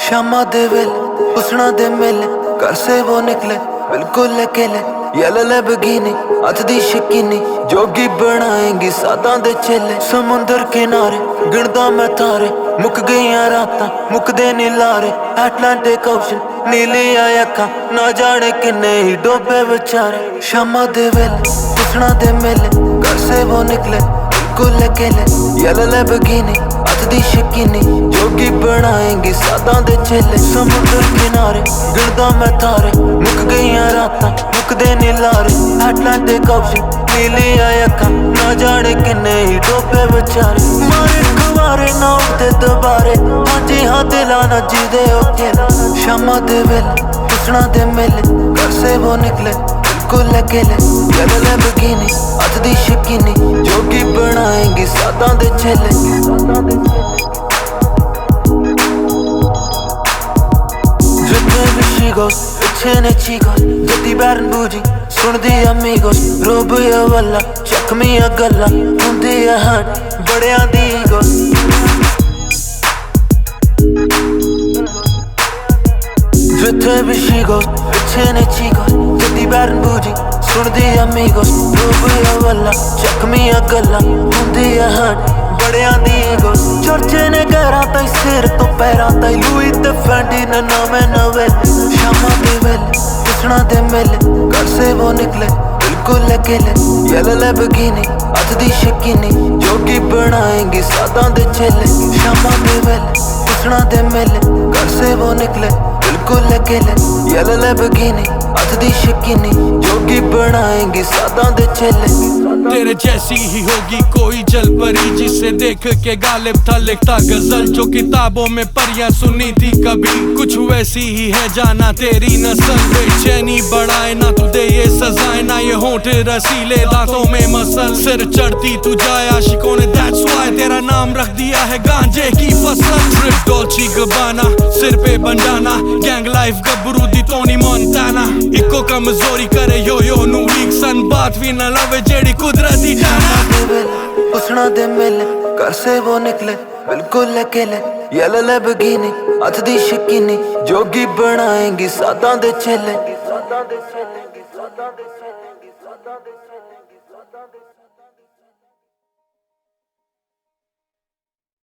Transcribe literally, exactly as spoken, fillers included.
शामा दे वेले हुस्ना दे मेले घर से वो निकले बिल्कुल अकेले येलो लैम्बोर्गिनी हथ दी शकीनी जोगी बनाएंगी सादा दे चेले समुंदर किनारे गिनदा मैं तारे मुक गईयां रातां मुकदे नी लारे अटलांटिक ओशन नीली अखां ना जाने किन्ने ही डोबे बेचारे शामा दे वेले हुस्ना दे मेले घर से वो निकले बिल्कुल अकेले येलो लैम्बोर्गिनी हथ दी शकीनी जोगी बनाएंगी सादा दे चेले समुंदर किनारे गिनदा मैं तारे मुक गईयां रातां मुकदे नी लारे अटलांटिक ओशन नीली अखां ना जाने किन्ने ही डोबे बेचारे मारे खुमारे ना उठदे दोबारे हां जी हां दिला ना जीदे अकेले शामा दे वेले हुस्ना दे मेले घर से वो निकले बिल्कुल अकेले येलो लैम्बोर्गिनी हथ दी शकीनी जोगी बनाएंगी सादा दे चेले जितने भी शीगोस पिछे ने चीगोस जदी बैरन बूजी सुनदी अमीगोस रोब या वल्ला चकमी या गल्ला हुंदी या हट बड़ियां दी ईगोस जितने भी शीगोस पिछे ने चीगोस जदी बैरन बूजी सुनदी अमीगोस रोब या वल्ला चकमी या गल्ला हुंदी या हट बड़ियां दी ईगोस चर्चे ने घरां ताईं सिर तो पैरां ताईं लुई ते फैंडी ने नवें नवेले शामा दे वेले हुस्ना दे मेले घर से वो निकले बिल्कुल अकेले येलो लैम्बोर्गिनी हथ दी शकीनी जोगी बनाएंगी सादा दे चेले शामा दे वेले हुस्ना दे मेले घर से वो निकले बिल्कुल अकेले येलो लैम्बोर्गिनी हथ दी शकीनी जोगी बनाएंगी सादा दे चेले तेरे जैसी ही होगी कोई जल परी जिसे देख के गालिब था लिखता गजल जो किताबों में परियां सुनी थी कभी कुछ वैसी ही है जाना तेरी नस्ल बेचैनी बढ़ाए ना तू दे ये सजाए ना ये होंठ रसीले दांतों में मसल सिर चढ़ती तू जाए आशिकों ने दैट्स व्हाई तेरा नाम रख दिया है गांजे की फसल ट्रिप डॉल्ची गबाना सिर पे बंडाना गैंग लाइफ गबरू दी टोनी मोंटाना इको कमजोरी करे यो यो नु वीक सन बात भी न लवे जेड़ी कुदरती जाना हुस्ना दे मेले घर से वो निकले बिल्कुल अकेले येलो लैम्बोर्गिनी हथ दी शकीनी जोगी बनाएंगी सादा दे चेले।